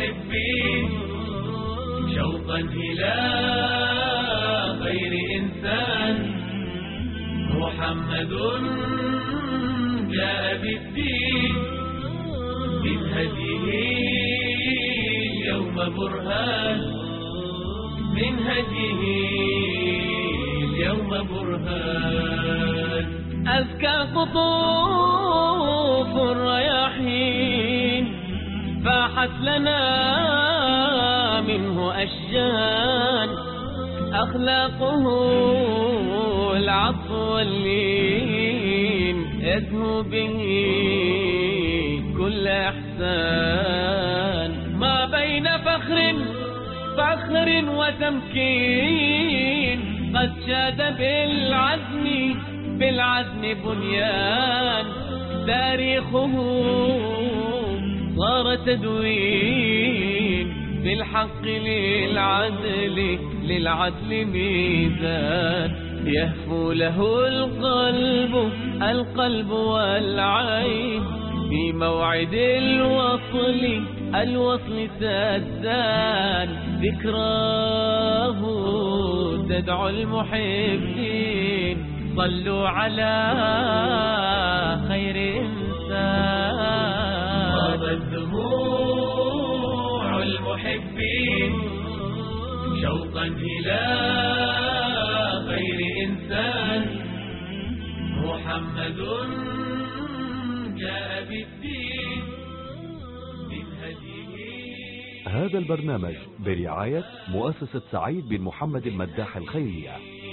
المحبين شوقا إلى خير إنسان محمد جاء بالدين من هديه اليوم برهان من هديه اليوم برهان أزكى قطوف الرياحين فاحت لنا منه أشجان أخلاقه العطف واللين يزهو به كل إحسان ما بين فخر وتمكين قد شاد بالعزم بنيان تاريخه صار تدوين بالحق للعدل ميزان يهفو له القلب والعين في موعد الوصل سدان ذكراه تدعو المحبين صلوا على خير إنسان غابت دموع المحبين شوقا إلى خير إنسان محمد جاء بالدين من هديه. هذا البرنامج برعاية مؤسسة سعيد بن محمد المداح الخيرية.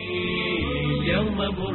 اليوم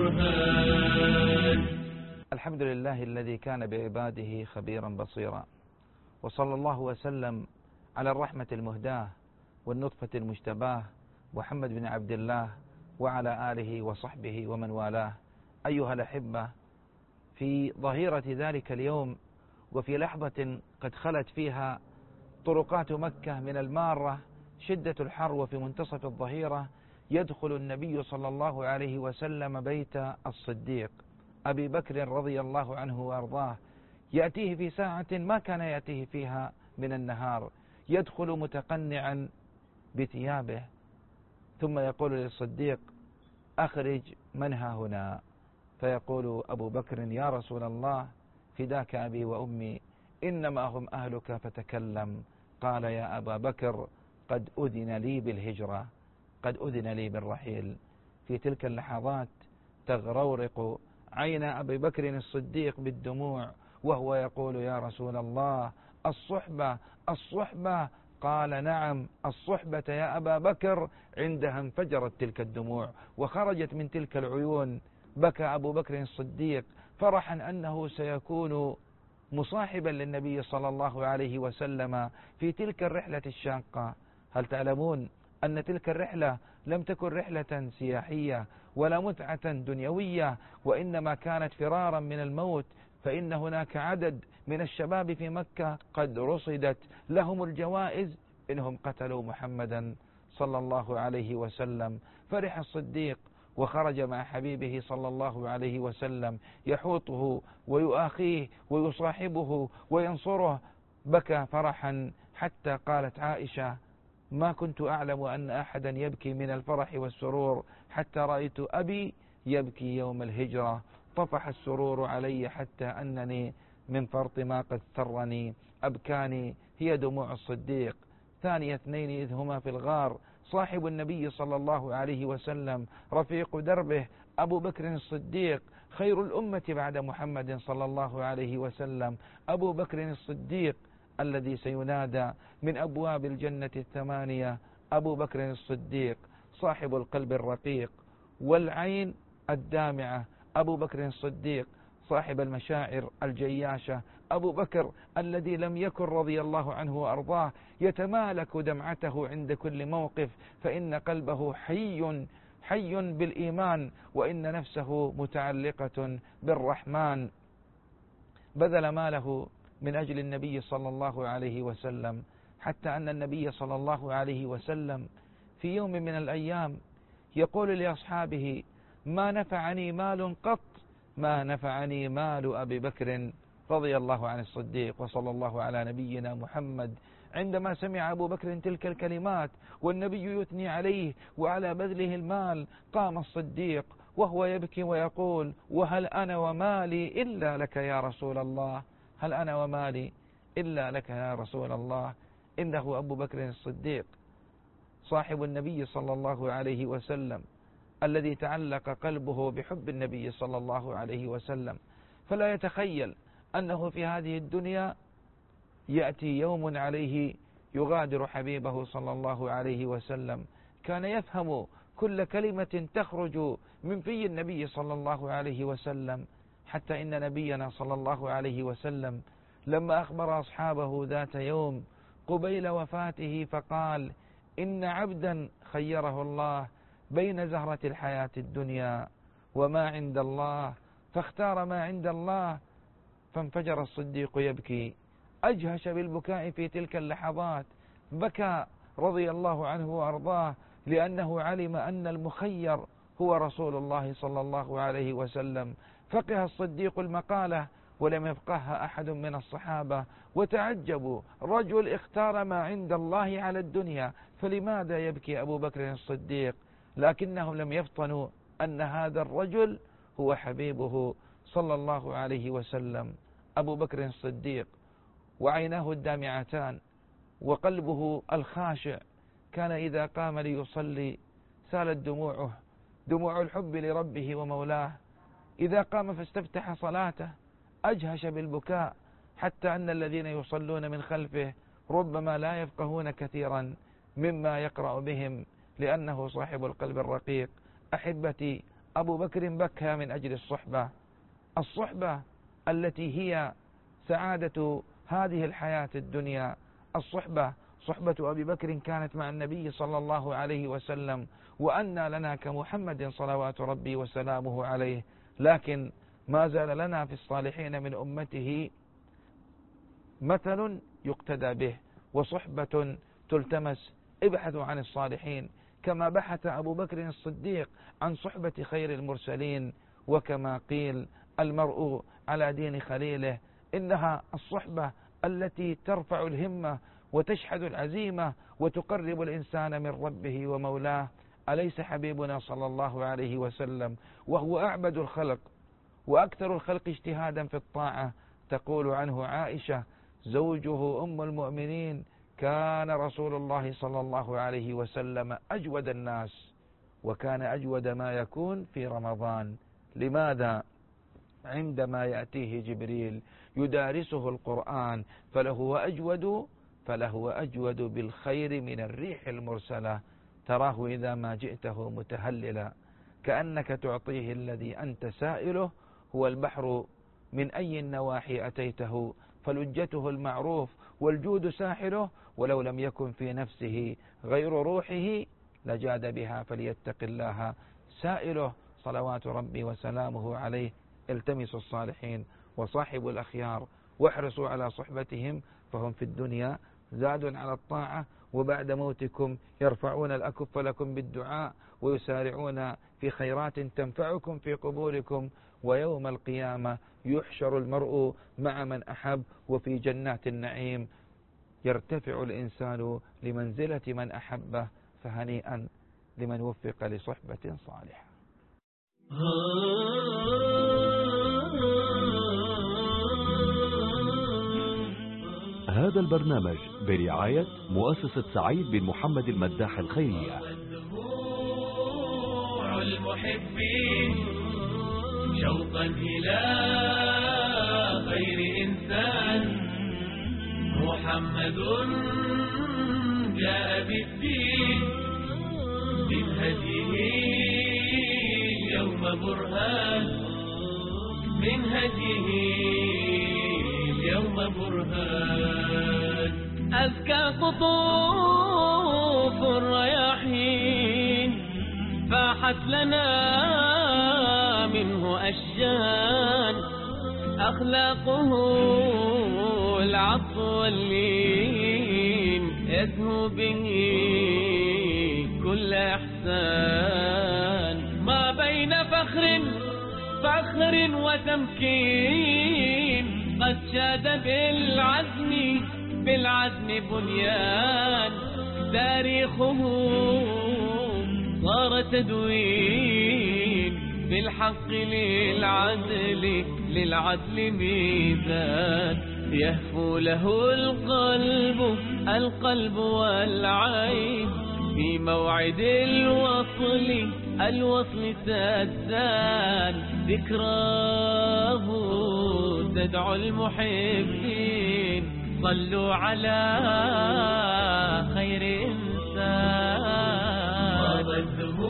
برهان. الحمد لله الذي كان بعباده خبيرا بصيرا، وصلى الله وسلم على الرحمة المهداة والنطفة المجتباه محمد بن عبد الله وعلى آله وصحبه ومن والاه. أيها الأحبة، في ظهيرة ذلك اليوم وفي لحظة قد خلت فيها طرقات مكة من المارة شدة الحر، وفي منتصف الظهيرة يدخل النبي صلى الله عليه وسلم بيت الصديق أبي بكر رضي الله عنه وأرضاه. يأتيه في ساعة ما كان يأتيه فيها من النهار، يدخل متقنعا بثيابه، ثم يقول للصديق: أخرج من ها هنا؟ فيقول أبو بكر: يا رسول الله، فداك أبي وأمي، إنما هم أهلك فتكلم. قال: يا أبا بكر، قد أذن لي بالهجرة، قد أذن لي بالرحيل. في تلك اللحظات تغرورق عين أبي بكر الصديق بالدموع وهو يقول: يا رسول الله، الصحبة. قال: نعم، الصحبة يا أبا بكر. عندها انفجرت تلك الدموع وخرجت من تلك العيون. بكى أبو بكر الصديق فرحا أنه سيكون مصاحبا للنبي صلى الله عليه وسلم في تلك الرحلة الشاقة. هل تعلمون أن تلك الرحلة لم تكن رحلة سياحية ولا متعة دنيوية، وإنما كانت فرارا من الموت، فإن هناك عدد من الشباب في مكة قد رصدت لهم الجوائز إنهم قتلوا محمدا صلى الله عليه وسلم. فرح الصديق وخرج مع حبيبه صلى الله عليه وسلم يحوطه ويؤاخيه ويصاحبه وينصره. بكى فرحا حتى قالت عائشة: ما كنت أعلم أن أحدا يبكي من الفرح والسرور حتى رأيت أبي يبكي يوم الهجرة. طفح السرور علي حتى أنني من فرط ما قد سرني أبكاني هي دموع الصديق. ثاني اثنين إذ هما في الغار، صاحب النبي صلى الله عليه وسلم، رفيق دربه، أبو بكر الصديق، خير الأمة بعد محمد صلى الله عليه وسلم. أبو بكر الصديق الذي سينادى من أبواب الجنة الثمانية: أبو بكر الصديق، صاحب القلب الرقيق والعين الدامعة. أبو بكر الصديق، صاحب المشاعر الجياشة. أبو بكر الذي لم يكن رضي الله عنه وأرضاه يتمالك دمعته عند كل موقف، فإن قلبه حي بالإيمان، وإن نفسه متعلقة بالرحمن. بذل ماله من أجل النبي صلى الله عليه وسلم، حتى أن النبي صلى الله عليه وسلم في يوم من الأيام يقول لأصحابه: ما نفعني مال قط ما نفعني مال أبي بكر رضي الله عن الصديق. وصلى الله على نبينا محمد. عندما سمع أبو بكر تلك الكلمات والنبي يثني عليه وعلى بذله المال، قام الصديق وهو يبكي ويقول: وهل أنا ومالي إلا لك يا رسول الله، هل أنا ومالي إلا لك يا رسول الله. إنه أبو بكر الصديق صاحب النبي صلى الله عليه وسلم، الذي تعلق قلبه بحب النبي صلى الله عليه وسلم، فلا يتخيل أنه في هذه الدنيا يأتي يوم عليه يغادر حبيبه صلى الله عليه وسلم. كان يفهم كل كلمة تخرج من في النبي صلى الله عليه وسلم، حتى إن نبينا صلى الله عليه وسلم لما أخبر أصحابه ذات يوم قبيل وفاته فقال: إن عبدا خيره الله بين زهرة الحياة الدنيا وما عند الله فاختار ما عند الله. فانفجر الصديق يبكي، أجهش بالبكاء في تلك اللحظات، بكى رضي الله عنه وأرضاه، لأنه علم أن المخير هو رسول الله صلى الله عليه وسلم. فقه الصديق المقالة ولم يفقهها أحد من الصحابة، وتعجبوا: رجل اختار ما عند الله على الدنيا، فلماذا يبكي أبو بكر الصديق؟ لكنهم لم يفطنوا أن هذا الرجل هو حبيبه صلى الله عليه وسلم. أبو بكر الصديق وعيناه الدامعتان وقلبه الخاشع، كان إذا قام ليصلي سالت دموعه، دموع الحب لربه ومولاه. إذا قام فاستفتح صلاته أجهش بالبكاء، حتى أن الذين يصلون من خلفه ربما لا يفقهون كثيرا مما يقرأ بهم، لأنه صاحب القلب الرقيق. أحبتي، أبو بكر بكى من أجل الصحبة التي هي سعادة هذه الحياة الدنيا. صحبة أبي بكر كانت مع النبي صلى الله عليه وسلم، وأنى لنا كمحمد صلوات ربي وسلامه عليه. لكن ما زال لنا في الصالحين من أمته مثل يقتدى به وصحبة تلتمس. ابحثوا عن الصالحين كما بحث أبو بكر الصديق عن صحبة خير المرسلين. وكما قيل: المرء على دين خليله. إنها الصحبة التي ترفع الهمة وتشحذ العزيمة وتقرب الإنسان من ربه ومولاه. أليس حبيبنا صلى الله عليه وسلم وهو أعبد الخلق وأكثر الخلق اجتهادا في الطاعة؟ تقول عنه عائشة زوجه أم المؤمنين: كان رسول الله صلى الله عليه وسلم أجود الناس، وكان أجود ما يكون في رمضان. لماذا؟ عندما يأتيه جبريل يدارسه القرآن فلهو أجود بالخير من الريح المرسلة. تراه إذا ما جئته متهللا، كأنك تعطيه الذي أنت سائله. هو البحر من أي النواحي أتيته، فلجته المعروف والجود ساحله. ولو لم يكن في نفسه غير روحه لجاد بها، فليتق الله سائله صلوات ربي وسلامه عليه. التمسوا الصالحين وصاحبوا الأخيار واحرصوا على صحبتهم، فهم في الدنيا زاد على الطاعة، وبعد موتكم يرفعون الأكف لكم بالدعاء ويسارعون في خيرات تنفعكم في قبوركم. ويوم القيامة يحشر المرء مع من أحب وفي جنات النعيم، يرتفع الإنسان لمنزلة من أحبه. فهنيئا لمن وفق لصحبة صالحة. هذا البرنامج برعاية مؤسسة سعيد بن محمد المداح الخيرية. دموع المحبين شوقا إلى خير إنسان، محمد جاء بالدين من هديه اليوم برهان، من هديه اليوم برهان. أزكى قطوف الرياحين فاحت لنا منه أشجان، أخلاقه العطف واللين يزهو به كل إحسان. ما بين فخر وتمكين قد شاد بالعزم بالعزم بنيان تاريخه صار تدوين بالحق للعدل ميزان يهفو له القلب والعين في موعد الوصل تزدان ذكراه تدعو المحبين صلوا على خير إنسان طابت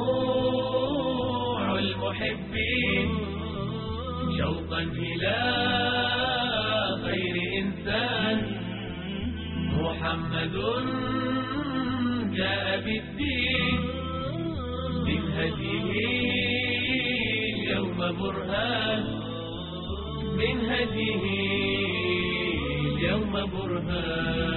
دموع المحبين شوقا إلى خير إنسان محمد جاء بالدين من هديه اليوم برهان من هديه اليوم برهان